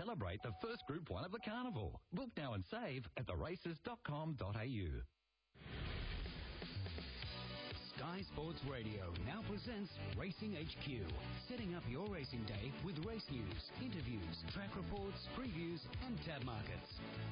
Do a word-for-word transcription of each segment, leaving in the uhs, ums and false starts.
celebrate the first Group one of the carnival. Book now and save at the races dot com dot a u. Sky Sports Radio now presents Racing H Q, setting up your racing day with race news, interviews, track reports, previews and tab markets.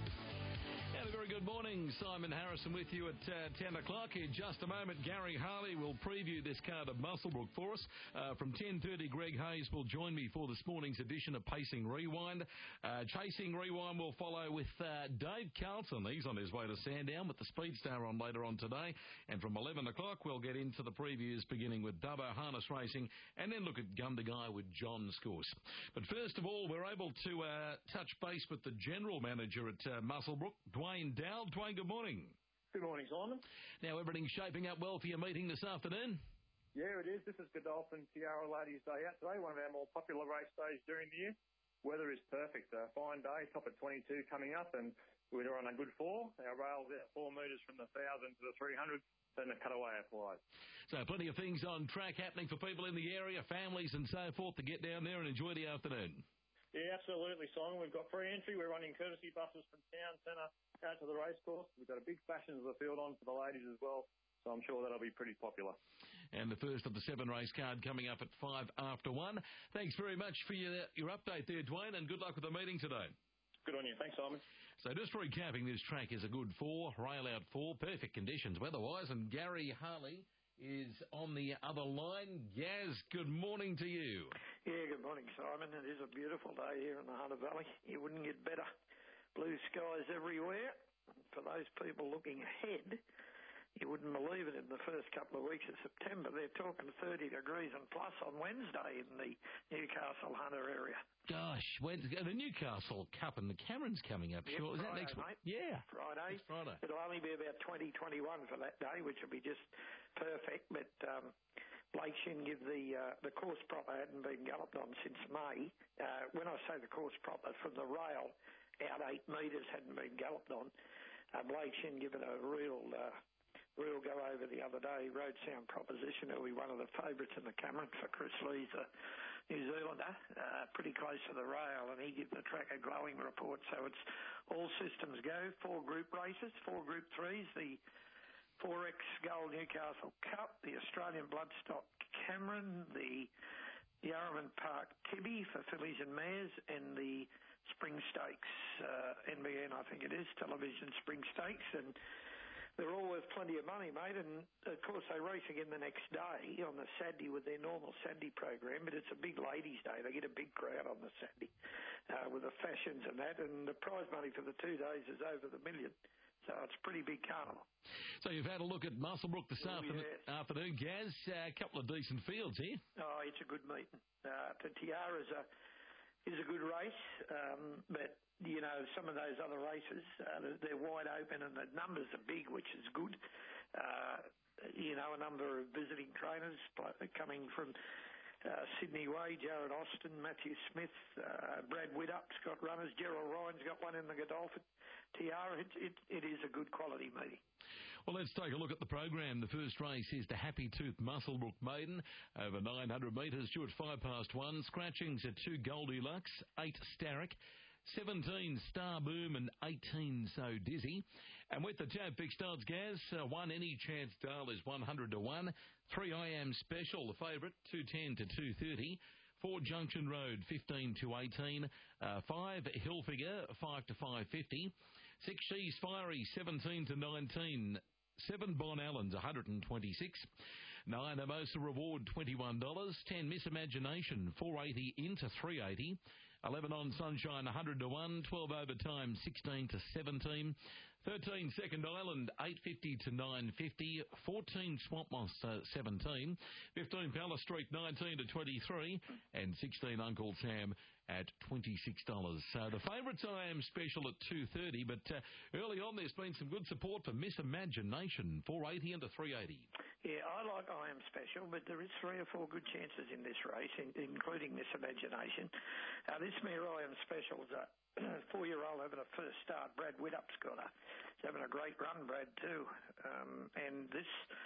And a very good morning. Simon Harrison with you at uh, ten o'clock. In just a moment, Gary Harley will preview this card of Muswellbrook for us. Uh, from ten thirty, Greg Hayes will join me for this morning's edition of Pacing Rewind. Uh, Chasing Rewind will follow with uh, Dave Carlton. He's on his way to Sandown with the Speedstar on later on today. And from eleven o'clock, we'll get into the previews beginning with Dubbo Harness Racing and then look at Gundagai with John Scouse. But first of all, we're able to uh, touch base with the General Manager at uh, Muswellbrook, Dwayne Dowd. Dwayne, good morning. Good morning, Simon. Now, everything's shaping up well for your meeting this afternoon? Yeah, it is. This is Godolphin Tiara Ladies' Day Out today, one of our more popular race days during the year. Weather is perfect. A fine day, top at twenty-two coming up, and we're on a good four. Our rail's out four metres from the one thousand to the three hundred. Then the cutaway applies. So plenty of things on track happening for people in the area, families and so forth, to get down there and enjoy the afternoon. Yeah, absolutely, Simon. We've got free entry. We're running courtesy buses from town centre out to the racecourse. We've got a big Fashions of the Field on for the ladies as well, so I'm sure that'll be pretty popular. And the first of the seven race card coming up at five after one. Thanks very much for your, your update there, Dwayne, and good luck with the meeting today. Good on you. Thanks, Simon. So just recapping, this track is a good four, rail out four, perfect conditions weather-wise, and Gary Harley is on the other line. Gaz, good morning to you. Yeah, good morning, Simon. It is a beautiful day here in the Hunter Valley. You wouldn't get better. Blue skies everywhere. For those people looking ahead, you wouldn't believe it, in the first couple of weeks of September, they're talking thirty degrees and plus on Wednesday in the Newcastle Hunter area. Gosh, Wednesday, the Newcastle Cup and the Cameron's coming up. Yep, sure. Is Friday, that next mate. Yeah. Friday. Next Friday. It'll only be about twenty, twenty-one for that day, which will be just perfect. But um, Blake Shin give the uh, the course proper hadn't been galloped on since May. Uh, when I say the course proper, from the rail out eight metres hadn't been galloped on. Uh, Blake Shin give it a real... Uh, We'll go over the other day. Road Sound Proposition, who'll be one of the favourites in the Cameron for Chris Lee's a New Zealander, uh, pretty close to the rail, and he gives the track a glowing report. So it's all systems go. Four group races, four group threes, the four X Gold Newcastle Cup, the Australian Bloodstock Cameron, the Yarraman Park Tibby for fillies and mares, and the Spring Stakes, uh, N B N I think it is, Television Spring Stakes, and they're all worth plenty of money, mate, and of course they race again the next day on the Saturday with their normal Saturday program, but it's a big ladies' day. They get a big crowd on the Saturday uh, with the Fashions and that, and the prize money for the two days is over the million. So it's a pretty big carnival. So you've had a look at Muswellbrook this oh, afternoon, yes. afternoon, Gaz. A uh, couple of decent fields here. Oh, it's a good meeting. Uh, the Tiara's a, is a good race, um, but... You know, some of those other races, uh, they're wide open and the numbers are big, which is good. Uh, you know, a number of visiting trainers coming from uh, Sydney Way, Jared Austin, Matthew Smith, uh, Brad Widdup, Scott Runners, Gerald Ryan's got one in the Godolphin Tiara. It, it, it is a good quality meeting. Well, let's take a look at the program. The first race is the Happy Tooth Muswellbrook Maiden, over nine hundred metres, due at five past one. Scratchings at two Goldilocks, eight Starrick, seventeen Star Boom and eighteen So Dizzy. And with the tab fixed odds, Gaz, uh, one Any Chance Dale is one hundred to one. Three I Am Special, the favourite, two ten to two thirty. Four Junction Road, fifteen to eighteen. Uh, five Hillfigure, five to five fifty. Six She's Fiery, seventeen to nineteen. Seven Bon Allen's one hundred twenty-six. Nine Hermosa Reward twenty-one dollars. Ten Miss Imagination four eighty into three eighty. Eleven On Sunshine one hundred to one. Twelve Overtime sixteen to seventeen. Thirteen Second Island eight fifty to nine fifty. Fourteen Swamp Monster seventeen. Fifteen Palace Street nineteen to twenty-three. And sixteen Uncle Sam at twenty-six dollars. So the favourites I Am Special at two thirty, but uh, early on there's been some good support for Miss Imagination, four eighty into three eighty. Yeah, I like I Am Special, but there is three or four good chances in this race, in, including Miss Imagination. Uh, this mare I Am Special's a four-year-old having a first start. Brad Widdup's got her. He's having a great run, Brad, too. Um, and this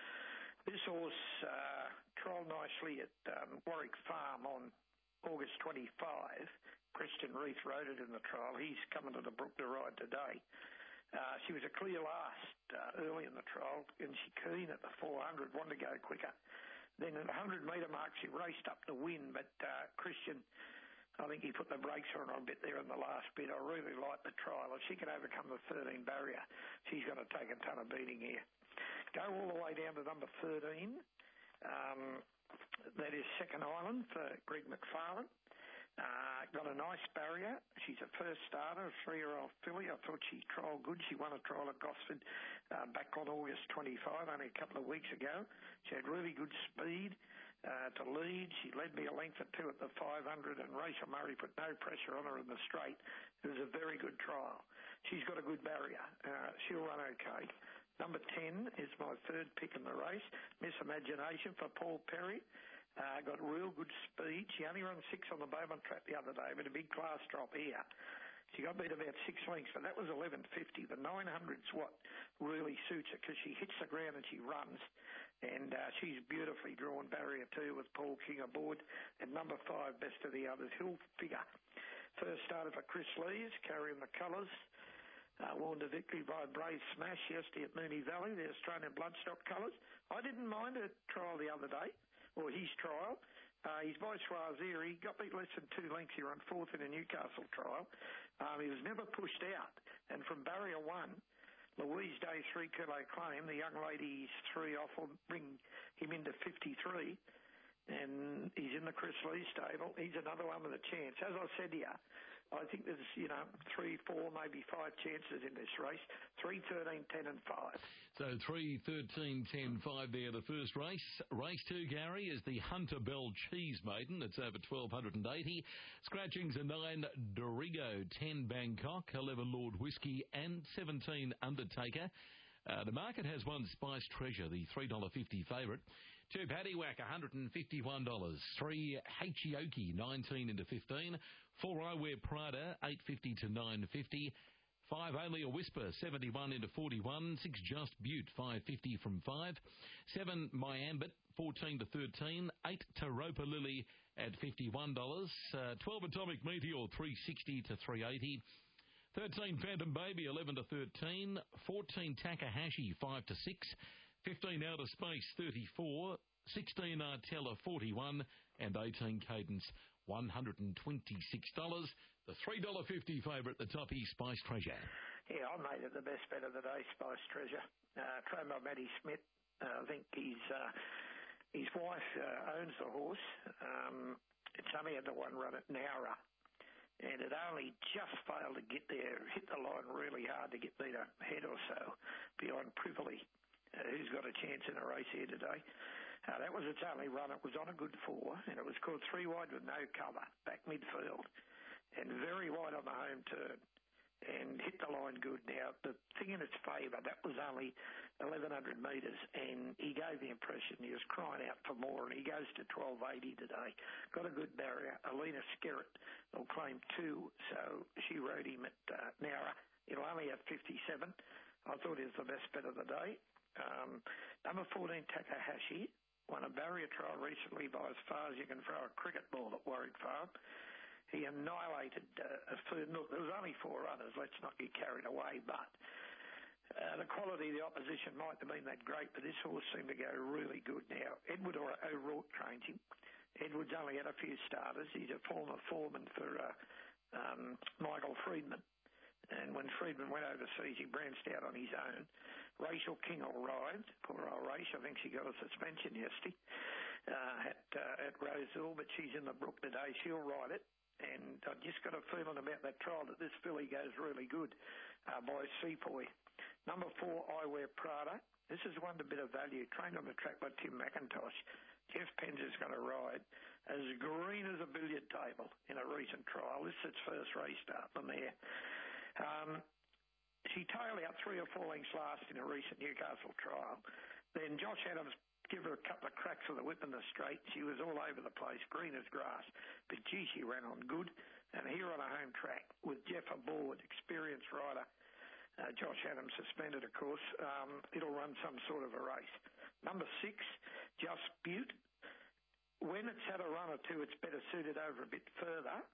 this horse uh, trialled nicely at um, Warwick Farm on August twenty-fifth. Christian Reith rode it in the trial. He's coming to the Brook to ride today. Uh, she was a clear last uh, early in the trial, and she keen at the four hundred, wanted to go quicker. Then at the one hundred metre mark, she raced up to win, but uh, Christian, I think he put the brakes on her a bit there in the last bit. I really liked the trial. If she can overcome the thirteen barrier, she's going to take a ton of beating here. Go all the way down to number thirteen. Um, that is Second Island for Greg McFarlane. Uh, got a nice barrier. She's a first starter, a three-year-old filly. I thought she trialled good. She won a trial at Gosford uh, back on August twenty-fifth, only a couple of weeks ago. She had really good speed uh, to lead. She led me a length or two at the five hundred, and Rachel Murray put no pressure on her in the straight. It was a very good trial. She's got a good barrier. Uh, she'll run okay. Number ten is my third pick in the race, Miss Imagination for Paul Perry. Uh, got real good speed. She only ran six on the Beaumont track the other day, but a big class drop here. She got beat about six lengths, but that was eleven fifty. The nine hundred's what really suits her because she hits the ground and she runs. And uh, she's beautifully drawn barrier two with Paul King aboard. And number five, best of the others, Hill Figure. First starter for Chris Lees, carrying the colours. Uh, won to victory by Brave Smash yesterday at Moonee Valley, the Australian bloodstock colours. I didn't mind her trial the other day. Or his trial. Uh, he's by Swazir. He got beat less than two lengths. He ran fourth in a Newcastle trial. Um, he was never pushed out. And from barrier one, Louise Day, three kilo claim, the young lady's three off will bring him into fifty-three. And he's in the Chris Lee stable. He's another one with a chance. As I said here, I think there's, you know, three, four, maybe five chances in this race. Three, thirteen, ten and five. So three, thirteen, ten, five there, the first race. Race two, Gary, is the Hunter Bell Cheese Maiden. It's over twelve eighty. Scratchings are nine, Dorigo, ten, Bangkok, eleven, Lord Whiskey, and seventeen, Undertaker. Uh, the market has one Spice Treasure, the three dollars fifty favourite. Two, Paddywhack, one hundred fifty-one dollars. Three, Hachioki, nineteen into fifteen. Four, I Wear Prada, eight fifty to nine fifty. Five, Only a Whisper, seventy-one into forty-one. Six, Just Butte, five fifty from five. Seven, My Ambit, fourteen to thirteen. Eight, Taropa Lily at fifty-one dollars. Uh, Twelve, Atomic Meteor, three sixty to three eighty. Thirteen, Phantom Baby, eleven to thirteen. Fourteen, Takahashi, five to six. Fifteen, Outer Space, thirty-four. Sixteen, Artella, forty-one. And eighteen, Cadence, one hundred twenty-six dollars. The three dollars fifty favourite, the Toppy Spice Treasure. Yeah, I made it the best bet of the day, Spice Treasure. Uh, trained by Matty Smith. Uh, I think he's, uh, his wife uh, owns the horse. Um, it's only had the one run at Nowra. And it only just failed to get there, hit the line really hard to get beat a head or so beyond Privily, uh, who's got a chance in a race here today. Uh, that was its only run. It was on a good four, and it was called three wide with no cover, back midfield, and very wide on the home turn, and hit the line good. Now, the thing in its favour, that was only eleven hundred metres, and he gave the impression he was crying out for more, and he goes to twelve eighty today. Got a good barrier. Alina Skerritt will claim two, so she rode him at uh, Nowra. He'll only have fifty-seven. I thought he was the best bet of the day. Um, number fourteen, Takahashi, won a barrier trial recently by as far as you can throw a cricket ball at Warwick Farm. He annihilated uh, a third. Look, there was only four runners. Let's not get carried away. But uh, the quality of the opposition might have been that great, but this horse seemed to go really good now. Edward O'Rourke trains him. Edward's only had a few starters. He's a former foreman for uh, um, Michael Friedman. And when Friedman went overseas, he branched out on his own. Rachel King will ride. Poor old Rachel. I think she got a suspension yesterday uh, at, uh, at Roseville, but she's in the Brook today. She'll ride it. And I just got a feeling about that trial that this filly goes really good uh, by Sepoy. Number four, I Wear Prada. This is one a bit of value. Trained on the track by Tim McIntosh. Jeff Penzer's going to ride as green as a billiard table in a recent trial. This is its first race start from there. Um, she tailed out three or four lengths last in a recent Newcastle trial. Then Josh Adams give her a couple of cracks with the whip in the straight. She was all over the place, green as grass. But, gee, she ran on good. And here on a home track with Jeff aboard, experienced rider, uh, Josh Adams suspended, of course. Um, it'll run some sort of a race. Number six, Just Butte. When it's had a run or two, it's better suited over a bit further.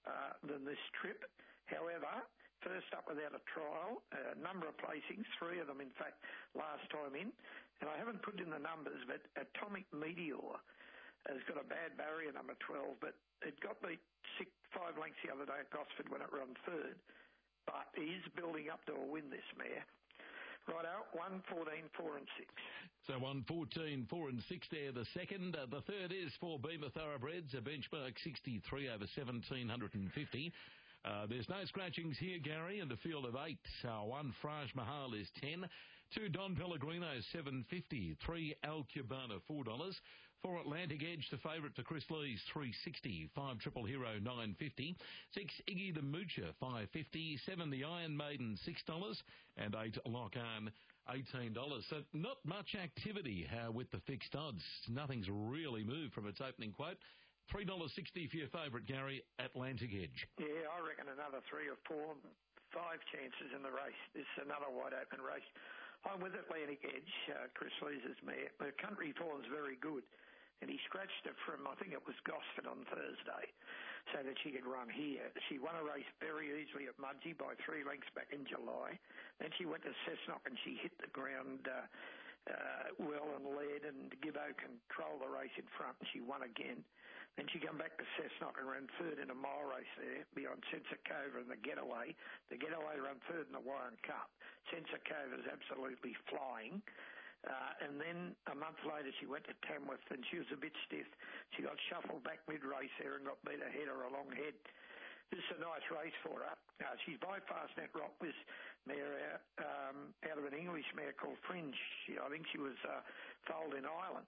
uh, than this trip. However, first up without a trial, a number of placings, three of them, in fact, last time in. And I haven't put in the numbers, but Atomic Meteor has got a bad barrier, number twelve, but it got beat six, five lengths the other day at Gosford when it ran third. But he's building up to a win, this mare. Righto, one, fourteen, four and six. So one, fourteen, four and six there, the second. Uh, the third is for Beamer Thoroughbreds, a benchmark sixty-three over seventeen fifty. Uh, there's no scratchings here, Gary, and a field of eight. Uh, one, Fraj Mahal is ten. Two, Don Pellegrino, seven fifty. Three, Al Cubana, four dollars. Four, Atlantic Edge, the favourite for Chris Lees, three sixty. Five, Triple Hero, nine fifty. Six, Iggy the Moocher, five fifty. Seven, the Iron Maiden, six dollars. And eight, Lock On, eighteen dollars. So not much activity uh, with the fixed odds. Nothing's really moved from its opening quote. three dollars sixty for your favourite, Gary, Atlantic Edge. Yeah, I reckon another three or four, five chances in the race. This is another wide-open race. I'm with Atlantic Edge, uh, Chris Lees's mare. The country form's very good, and he scratched it from, I think it was Gosford on Thursday, so that she could run here. She won a race very easily at Mudgee by three lengths back in July. Then she went to Cessnock and she hit the ground uh, uh, well and led, and Gibbo controlled the race in front, and she won again. Then she came back to Cessnock and ran third in a mile race there beyond Sensor Cove and the Getaway. The Getaway ran third in the Warren Cup. Sensor Cove is absolutely flying. Uh, and then a month later she went to Tamworth and she was a bit stiff. She got shuffled back mid-race there and got beat ahead or a long head. This is a nice race for her. Uh, she's by Fastnet Rock, this mare um, out of an English mare called Fringe. She, I think she was uh, foaled in Ireland.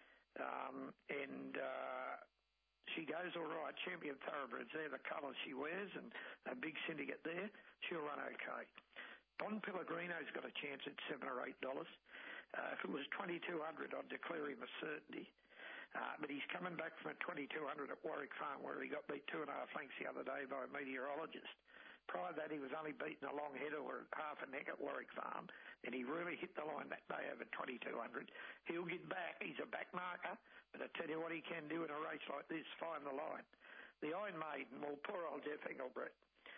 Um, and... Uh, She goes all right. Champion Thoroughbreds there, the colours she wears, and a big syndicate there. She'll run okay. Don Pellegrino's got a chance at seven or eight dollars. Uh, if it was twenty-two hundred, I'd declare him a certainty. Uh, but he's coming back from a twenty-two hundred at Warwick Farm, where he got beat two and a half lengths the other day by a meteorologist. Prior to that, he was only beaten a long head or half a neck at Warwick Farm, and he really hit the line that day over twenty-two hundred. He'll get back. He's a back marker, but I tell you what he can do in a race like this, find the line. The Iron Maiden, well, poor old Jeff Engelbrett,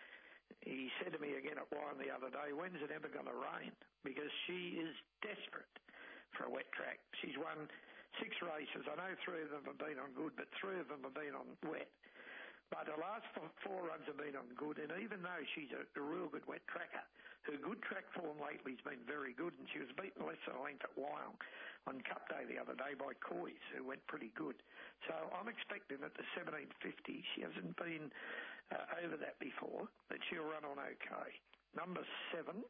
he said to me again at Wyme the other day, when's it ever going to rain? Because she is desperate for a wet track. She's won six races. I know three of them have been on good, but three of them have been on wet. But the last four runs have been on good, and even though she's a, a real good wet tracker, her good track form lately has been very good, and she was beaten less than a length at Wyong on Cup Day the other day by Coys, who went pretty good. So I'm expecting at the seventeen fifty, she hasn't been uh, over that before, but she'll run on okay. Number seven,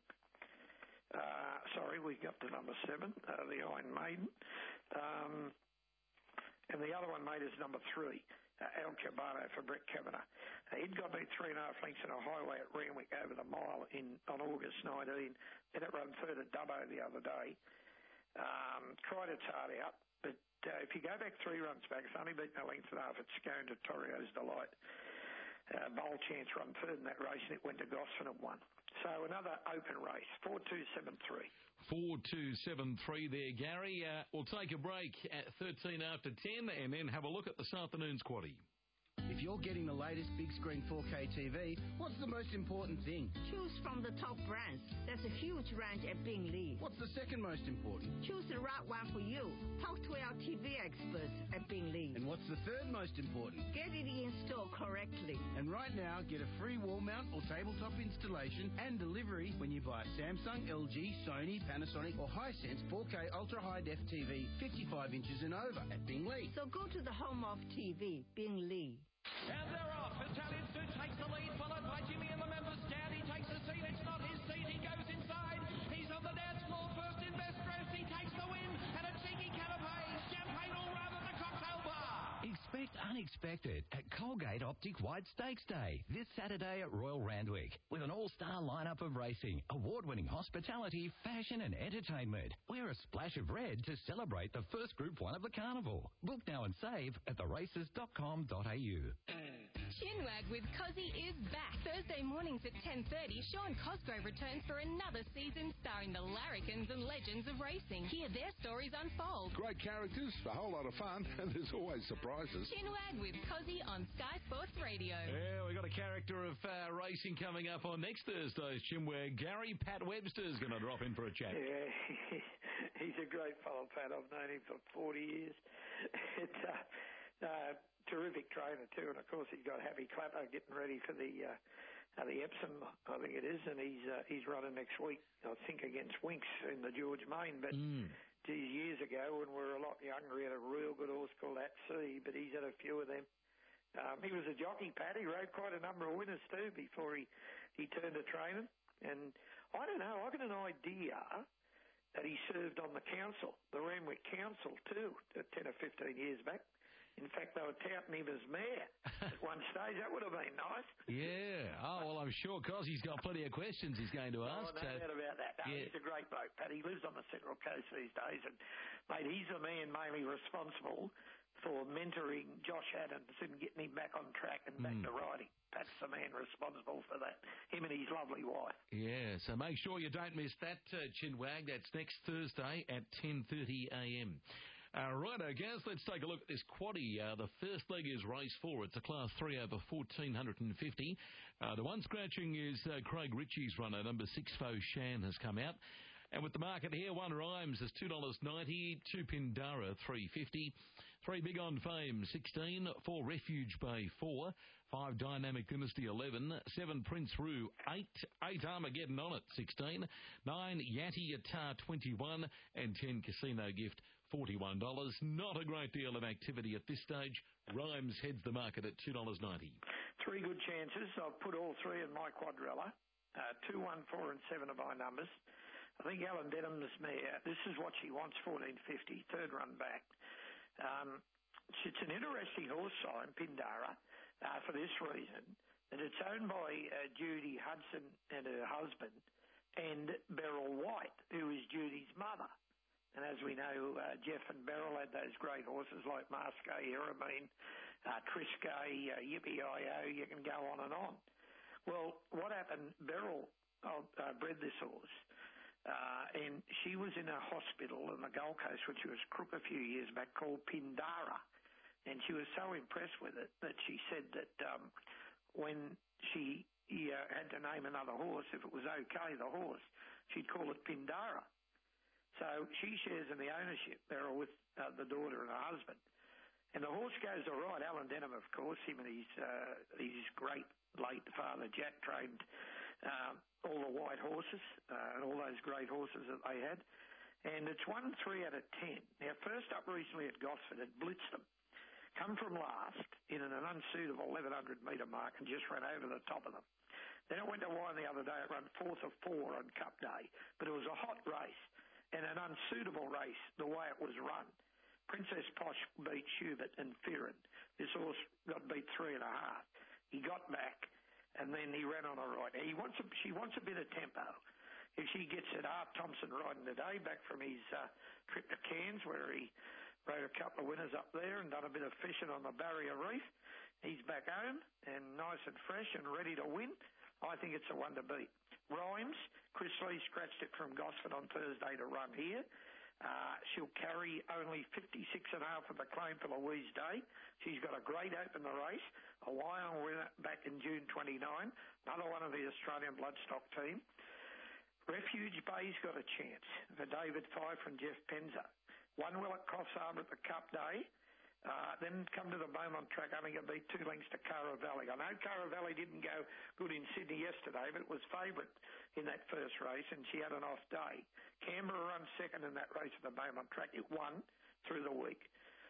uh, sorry, we got to number seven, uh, the Iron Maiden, um, and the other one, mate, is number three. Uh, Al Cubano for Brett Kavanagh. Uh, he'd got beat three and a half lengths in a highway at Randwick over the mile in on August nineteenth. Then it ran third at Dubbo the other day. Um, tried its heart out, but uh, if you go back three runs back, it's only beaten a length and a half at Scone to Torrio's Delight. Uh, Bowl Chance run third in that race, and it went to Gosford and won. So another open race, four two seven three. four two seven three there, Gary. Uh, we'll take a break at thirteen after ten and then have a look at this afternoon's quaddie. If you're getting the latest big screen four K T V, what's the most important thing? Choose from the top brands. There's a huge range at Bingley. What's the second most important? Choose the right one for you. Talk to our T V experts at Bingley. And what's the third most important? Get it installed correctly. And right now, get a free wall mount or tabletop installation and delivery when you buy a Samsung, L G, Sony, Panasonic or Hisense four K Ultra High Def T V fifty-five inches and over at Bingley. So go to the home of T V, Bingley. And they're off. Italian Stu takes the lead, followed by Jimmy and the members down. He takes the seat. It's not his seat. He goes inside. He's on the dance floor first in best dress. He takes the win. And a cheeky canapé. Champagne all round at the cocktail bar. Expect unexpected at Colgate Optic White Stakes Day this Saturday at Royal Randwick with an all-star lineup of racing, award-winning hospitality, fashion and entertainment. Wear a splash of red to celebrate the first Group one of the carnival. Book now and save at the races dot com dot a u. Chinwag with Cozzy is back. Thursday mornings at ten thirty, Sean Cosgrove returns for another season starring the larrikins and legends of racing. Hear their stories unfold. Great characters, a whole lot of fun, and there's always surprises. Chinwag with Cozzy on Sky Sports Radio. Yeah, we've got a character of uh, racing coming up on next Thursday's Chinwag. Gary Pat Webster's going to drop in for a chat. Yeah, he's a great fellow, Pat. I've known him for forty years. It's a uh, uh, terrific trainer too, and of course he's got Happy Clapper getting ready for the uh, uh, the Epsom, I think it is, and he's uh, he's running next week, I think, against Winks in the George Main. But mm. geez, years ago when we were a lot younger, he had a real good horse called At Sea, but he's had a few of them. Um, he was a jockey, Pat. He rode quite a number of winners too before he, he turned to training. And I don't know, I got an idea that he served on the council, the Randwick Council too, ten or fifteen years back. In fact, they were touting him as mayor at one stage. That would have been nice. Yeah. Oh, well, I'm sure Cozzy's got plenty of questions he's going to ask. Oh, no so... doubt about that. No, yeah. He's a great bloke, Pat. He lives on the Central Coast these days. And, mate, he's the man mainly responsible for mentoring Josh Adams and getting him back on track and back mm. to riding. Pat's the man responsible for that, him and his lovely wife. Yeah, so make sure you don't miss that, uh, Chinwag. That's next Thursday at ten thirty a m. Uh, righto, guys, let's take a look at this quaddie. Uh, the first leg is race four. It's a class three over fourteen fifty. Uh, the one scratching is uh, Craig Ritchie's runner. Number six, Fo Shan, has come out. And with the market here, one Rhymes is two dollars ninety, two Pindara, three fifty, three Big On Fame, sixteen, four Refuge Bay, four, five Dynamic Dynasty, eleven, seven Prince Roo, eight, eight Armageddon on it, sixteen, nine Yati Atar, twenty-one, and ten Casino Gift, forty-one dollars. Not a great deal of activity at this stage. Rhymes heads the market at two dollars ninety. Three good chances. I've put all three in my quadrella. Uh, two, one, four, and seven are my numbers. I think Alan Denham's mare, this is what she wants, fourteen fifty, third run back. Um, it's an interesting horse sign, Pindara, uh, for this reason, that it's owned by uh, Judy Hudson and her husband, and Beryl White, who is Judy's mother. And as we know, uh, Jeff and Beryl had those great horses like Masqué, Eramine, uh, Trisquet, uh, Yippee-I-O, you can go on and on. Well, what happened, Beryl uh, bred this horse, uh, and she was in a hospital in the Gold Coast, which was crook a few years back, called Pindara. And she was so impressed with it that she said that um, when she uh, had to name another horse, if it was okay, the horse, she'd call it Pindara. So she shares in the ownership, Beryl, with uh, the daughter and her husband. And the horse goes all right. Alan Denham, of course, him and his, uh, his great late father, Jack, trained um, all the white horses uh, and all those great horses that they had. And it's won three out of ten. Now, first up recently at Gosford, it blitzed them. Come from last in an unsuitable eleven hundred metre mark and just ran over the top of them. Then it went to wine the other day. It ran fourth of four on Cup Day. But it was a hot race and an unsuitable race the way it was run. Princess Posh beat Schubert and Fearon. This horse got beat three and a half. He got back, and then he ran on a right. He wants a, she wants a bit of tempo. If she gets it, Art Thompson riding today, back from his uh, trip to Cairns, where he rode a couple of winners up there and done a bit of fishing on the Barrier Reef. He's back home and nice and fresh and ready to win. I think it's a one to beat. Rhymes, Chris Lee scratched it from Gosford on Thursday to run here. Uh, she'll carry only fifty-six and a half of the claim for Louise Day. She's got a great open the race, a Wyong winner back in June twenty-nine, another one of the Australian bloodstock team. Refuge Bay's got a chance for David Fife and Jeff Penza. One will at Coffs Harbour at the Cup Day. Uh, then come to the Beaumont track, only got beat two lengths to Cara Valley. I know Cara Valley didn't go good in Sydney yesterday, but it was favourite in that first race, and she had an off day. Canberra run second in that race at the Beaumont track. It won through the week.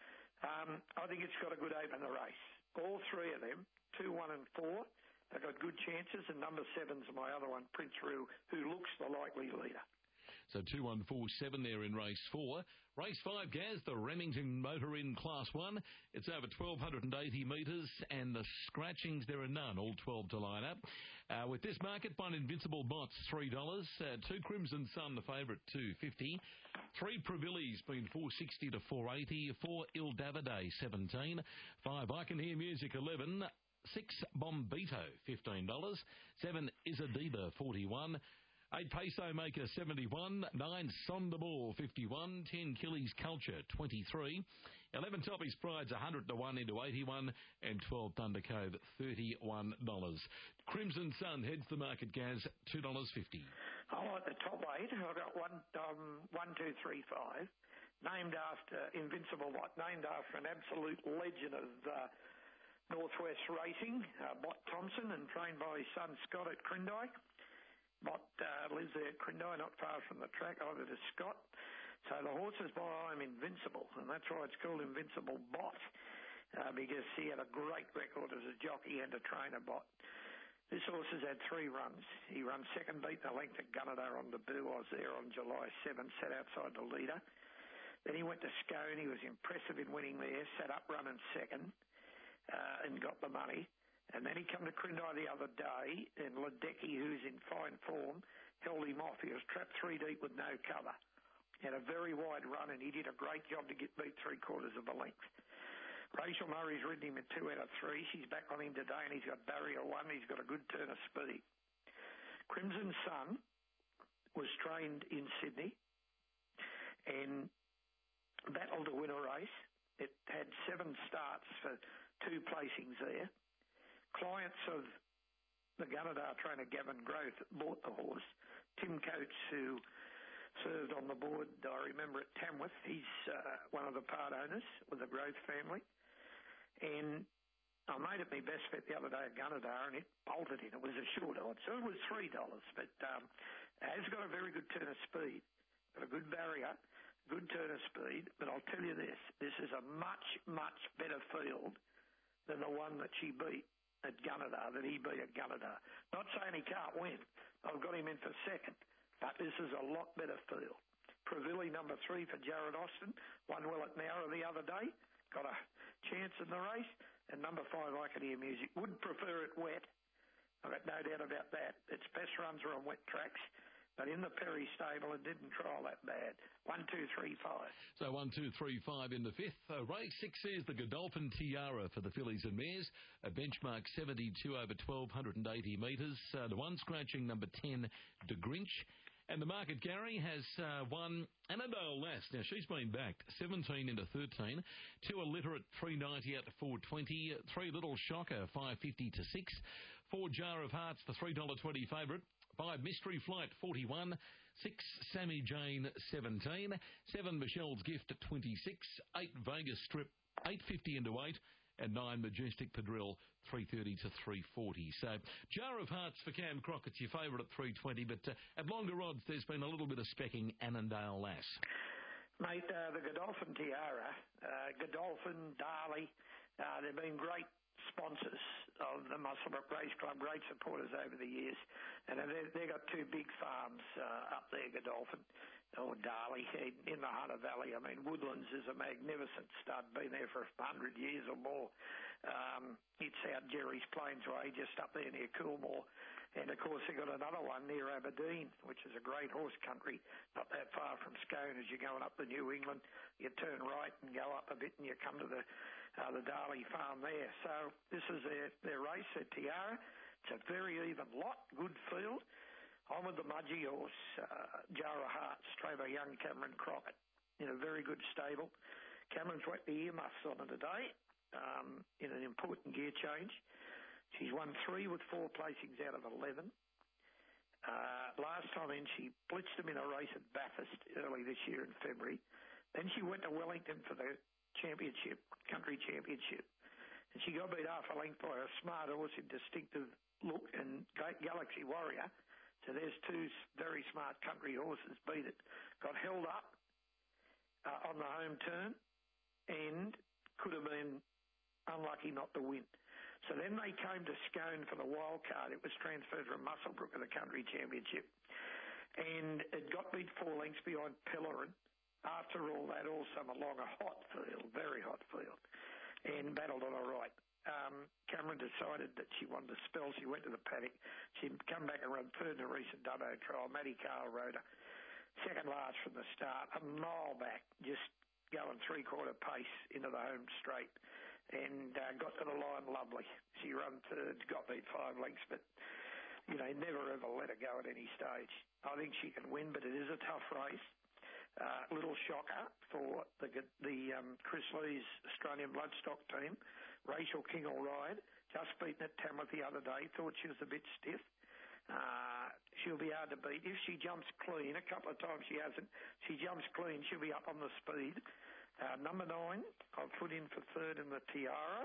Um, I think it's got a good open the race. All three of them, two, one, and four, they've got good chances, and number seven's my other one, Prince Roo, who looks the likely leader. So two one four seven there in race four. Race five, Gaz, the Remington Motor in Class one. It's over twelve eighty metres, and the scratchings, there are none, all twelve to line up. Uh, with this market, one Invincible Bots, three dollars. Uh, two Crimson Sun, the favourite, two fifty. Three Pravilli's been four sixty to four eighty. Four Il Davide, seventeen. Five I Can Hear Music, eleven. six, Bombito, fifteen dollars. seven, Isadiba, forty-one dollars. eight, Peso Maker, seventy-one dollars. nine, Sondaball, fifty-one dollars. ten, Killy's Culture, twenty-three dollars. eleven, Toppy's Pride's one hundred to one into eighty-one dollars. And twelve, Thunder Cove, thirty-one dollars. Crimson Sun heads the market, Gaz, two dollars fifty. I like the top eight. I've got one, um, one, two, three, five. Named after Invincible Lot, named after an absolute legend of uh, Northwest Racing, uh, Bott Thompson, and trained by his son Scott at Crindye. Bott uh, lives there at Crindye, not far from the track, over to Scott. So the horse is by I'm Invincible, and that's why it's called Invincible Bott, uh, because he had a great record as a jockey and a trainer, Bott. This horse has had three runs. He run second, beat the length at Gunnedah on debut. I was there on July seventh, sat outside the leader. Then he went to Scone. He was impressive in winning there, sat up running second uh, and got the money. And then he come to Crindye the other day, and Ledecky, who's in fine form, held him off. He was trapped three deep with no cover. He had a very wide run, and he did a great job to get beat three quarters of a length. Rachel Murray's ridden him at two out of three. She's back on him today, and he's got barrier one. He's got a good turn of speed. Crimson Sun was trained in Sydney and battled to win a race. It had seven starts for two placings there. Clients of the Gunnedah trainer Gavin Growth bought the horse. Tim Coates, who served on the board, I remember, at Tamworth, he's uh, one of the part owners with the Growth family. And I made it my best bet the other day at Gunnedah, and it bolted in. It was a short odd, so it was three dollars. But um, it has got a very good turn of speed, got a good barrier, good turn of speed. But I'll tell you this, this is a much, much better field than the one that she beat at Gunnedah, that he beat at Gunnedah. Not saying he can't win. I've got him in for second. But this is a lot better field. Pravilli, number three for Jared Austin, won well at Nowra the other day, got a chance in the race. And number five, I Can Hear Music, would prefer it wet. I've got no doubt about that. Its best runs are on wet tracks, but in the Perry stable, it didn't trial that bad. One, two, three, five. So one, two, three, five in the fifth. Uh, race six is the Godolphin Tiara for the fillies and mares. A benchmark seventy-two over twelve eighty metres. Uh, the one scratching number ten, De Grinch. And the market, Gary, has uh, won Annabelle Lass. Now, she's been backed seventeen into thirteen. Two Illiterate, three ninety out to four twenty. Three Little Shocker, five fifty to six. Four Jar of Hearts, the three dollars twenty favourite. Five Mystery Flight, forty-one. Six Sammy Jane, seventeen. Seven Michelle's Gift at twenty-six. Eight Vegas Strip, eight fifty into eight. And nine Majestic Padrille, three thirty to three forty. So, Jar of Hearts for Cam Crockett's your favourite at three twenty, but uh, at longer odds, there's been a little bit of specking Annandale Lass. Mate, uh, the Godolphin Tiara, uh, Godolphin, Darley, uh, they've been great sponsors of the Muswellbrook Race Club, great supporters over the years. And they've, they've got two big farms uh, up there, Godolphin or Darley, in the Hunter Valley. I mean, Woodlands is a magnificent stud, been there for a hundred years or more. Um, it's out Jerry's Plains Way, just up there near Coolmore. And, of course, they've got another one near Aberdeen, which is a great horse country, not that far from Scone. As you're going up to New England, you turn right and go up a bit and you come to the uh, the Darley farm there. So this is their, their race at Tiara. It's a very even lot, good field. I'm with the Mudgee horse, uh, Jar of Hearts, trained by young Cameron Crockett, in a very good stable. Cameron's whacked the earmuffs on her today um, in an important gear change. She's won three with four placings out of eleven. Uh, last time in, she blitzed them in a race at Bathurst early this year in February. Then she went to Wellington for the championship, country championship. And she got beat half a length by a smart horse in Distinctive Look and Galaxy Warrior. So there's two very smart country horses beat it. Got held up uh, on the home turn and could have been unlucky not to win. So then they came to Scone for the wild card. It was transferred from Muswellbrook to the country championship. And it got beat four lengths behind Pellerin. After all that, all summer long, a hot field, very hot field, and battled on her right. Um, Cameron decided that she wanted to spell. She went to the paddock. She'd come back and run third in a recent Dubbo trial. Matty Carl rode her second last from the start, a mile back, just going three-quarter pace into the home straight. and uh, got to the line lovely. She run third, got beat five lengths, but, you know, never ever let her go at any stage. I think she can win, but it is a tough race. Uh, little shocker for the the um, Chris Lee's Australian Bloodstock team. Rachel King will ride. Just beaten at Tamworth the other day. Thought she was a bit stiff. Uh, she'll be hard to beat. If she jumps clean, a couple of times she hasn't, she jumps clean, she'll be up on the speed. Uh, number nine, I've put in for third in the Tiara.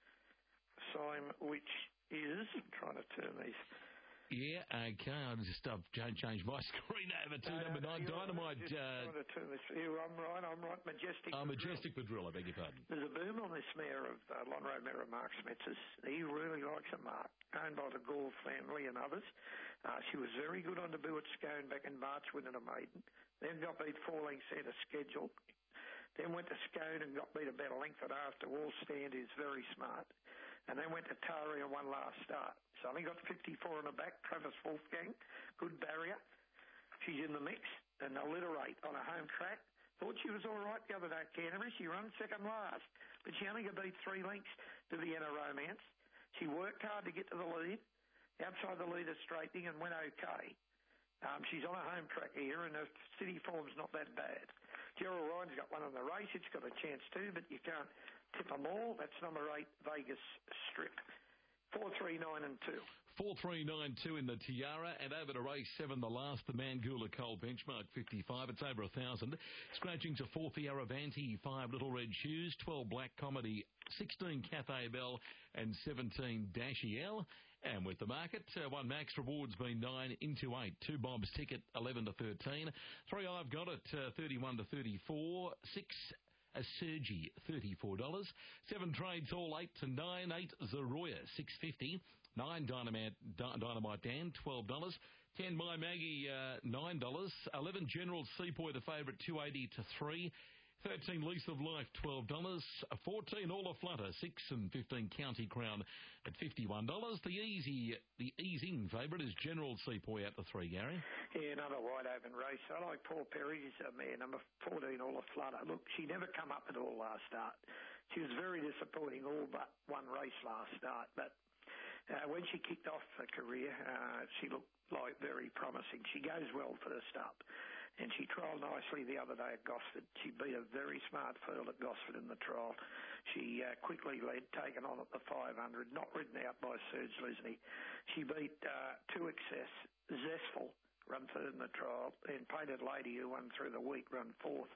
Sign, which is, I'm trying to turn these. Yeah, okay. I'll just uh, change my screen over to no, number no, nine, Dynamite. Just uh, trying to turn this. Here, I'm right, I'm right. Majestic. Oh, Majestic Padrille, I beg your pardon. There's a boom on this mare of uh, Lonhro Mera, Mark Smetzers. He really likes a mark, owned by the Gore family and others. Uh, she was very good on debut at Scone back in March, winning a maiden. Then got beat four lengths out of schedule. Then went to Scone and got beat about a length and a half to Wall Stand, who's very smart. And then went to Tari and won last start. So only got fifty-four on the back. Travis Wolfgang, good barrier. She's in the mix. And they'll literate on a home track. Thought she was all right the other day at Canterbury. She ran second last. But she only got beat three lengths to Vienna Romance. She worked hard to get to the lead. Outside the leader straightening and went okay. Um, she's on a home track here and her city form's not that bad. Gerald Ryan's got one on the race. It's got a chance too, but you can't tip them all. That's number eight, Vegas Strip. Four, three, nine, and two. Four, three, nine, two in the Tiara, and over to race seven, the last, the Mangoola Coal Benchmark fifty-five. It's over a thousand. Scratchings are four, Fioravanti, five, Little Red Shoes, twelve, Black Comedy, sixteen, Cathay Bell, and seventeen, Dashiell. And with the market, uh, one Max Rewards been nine into eight. Two Bob's Ticket, eleven to thirteen. Three I've Got It, uh, thirty-one to thirty-four. Six a Sergi, thirty-four dollars. Seven Trades, all eight to nine. Eight Zeroya, six fifty. Nine Dynamite, Dynamite Dan, twelve dollars. Ten My Maggie, uh, nine dollars. Eleven General Seapoy, the favourite, two eighty to three. Thirteen Lease of Life, twelve dollars. Fourteen All a Flutter, six and fifteen County Crown at fifty-one dollars. The easy, the easing favourite is General Seapoy at the three, Gary. Yeah, another wide open race. I like Paul Perry. She's a mare, number fourteen All a Flutter. Look, she never come up at all last start. She was very disappointing all but one race last start, but uh, when she kicked off her career, uh, she looked like very promising. She goes well first up. And she trialled nicely the other day at Gosford. She beat a very smart field at Gosford in the trial. She uh, quickly led, taken on at the five hundred, not ridden out by Serge Lesney. She beat uh, two excess, Zestful, run third in the trial, and Painted Lady, who won through the week, run fourth.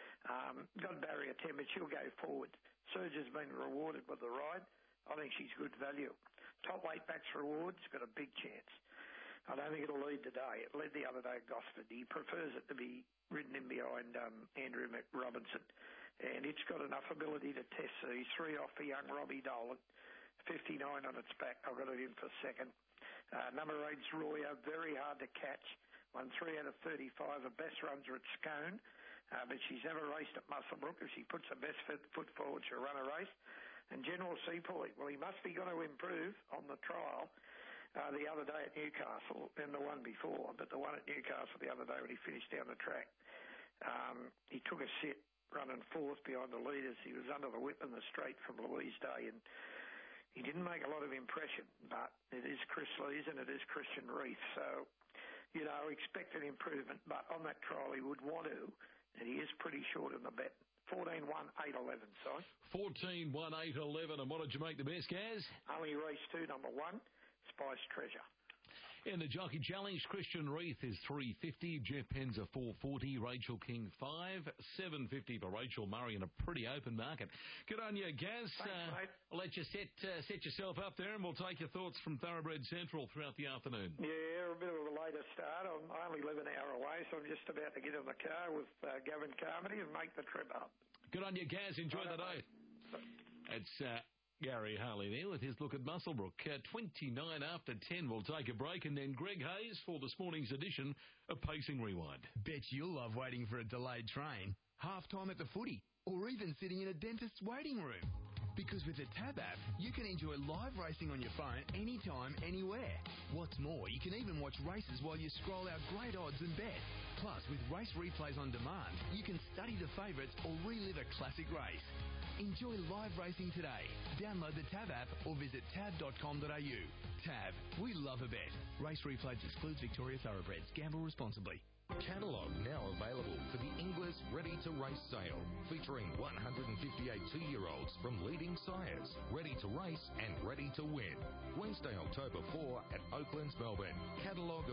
Um, got barrier ten, but she'll go forward. Serge has been rewarded with the ride. I think she's good value. Top weight backs rewards, got a big chance. I don't think it'll lead today. It led the other day at Gosford. He prefers it to be ridden in behind um, Andrew McRobinson. And it's got enough ability to test these. Three off for young Robbie Dolan. fifty-nine on its back. I've got it in for second. Uh, number eight's Roya. Very hard to catch. Won three out of thirty-five. Her best runs are at Scone. Uh, but she's never raced at Muswellbrook. If she puts her best foot forward, she'll run a race. And General Seapoy, well, he must be going to improve on the trial. Uh, the other day at Newcastle and the one before, but the one at Newcastle the other day when he finished down the track, um, he took a sit running fourth behind the leaders. He was under the whip in the straight from Louise Day, and he didn't make a lot of impression, but it is Chris Lees and it is Christian Reith, so, you know, expect an improvement, but on that trial he would want to, and he is pretty short in the bet. fourteen, one, eight, eleven, sorry. fourteen, one, eight, eleven, and what did you make the best, Gaz? Only race two, number one. Spice Treasure. In the Jockey Challenge, Christian Reith is three fifty, Jeff Penza four forty, Rachel King five, seven fifty for Rachel Murray in a pretty open market. Good on you, Gaz. Thanks, uh, mate. I'll let you set uh, set yourself up there, and we'll take your thoughts from Thoroughbred Central throughout the afternoon. Yeah, a bit of a later start. I'm, I only live an hour away, so I'm just about to get in the car with uh, Gavin Carmody and make the trip up. Good on you, Gaz. Enjoy the day. It's uh, Gary Harley there with his look at Muswellbrook. Uh, twenty-nine after ten. We'll take a break, and then Greg Hayes for this morning's edition of Pacing Rewind. Bet you'll love waiting for a delayed train, half-time at the footy, or even sitting in a dentist's waiting room. Because with the Tab app, you can enjoy live racing on your phone anytime, anywhere. What's more, you can even watch races while you scroll out great odds and bet. Plus, with race replays on demand, you can study the favourites or relive a classic race. Enjoy live racing today. Download the Tab app or visit tab dot com dot a u. Tab. We love a bet. Race replays excludes Victoria Thoroughbreds. Gamble responsibly. Catalogue now available for the Inglis Ready to Race sale, featuring one hundred fifty-eight two-year-olds from leading sires, ready to race and ready to win. Wednesday, October fourth at Oaklands, Melbourne. Catalogue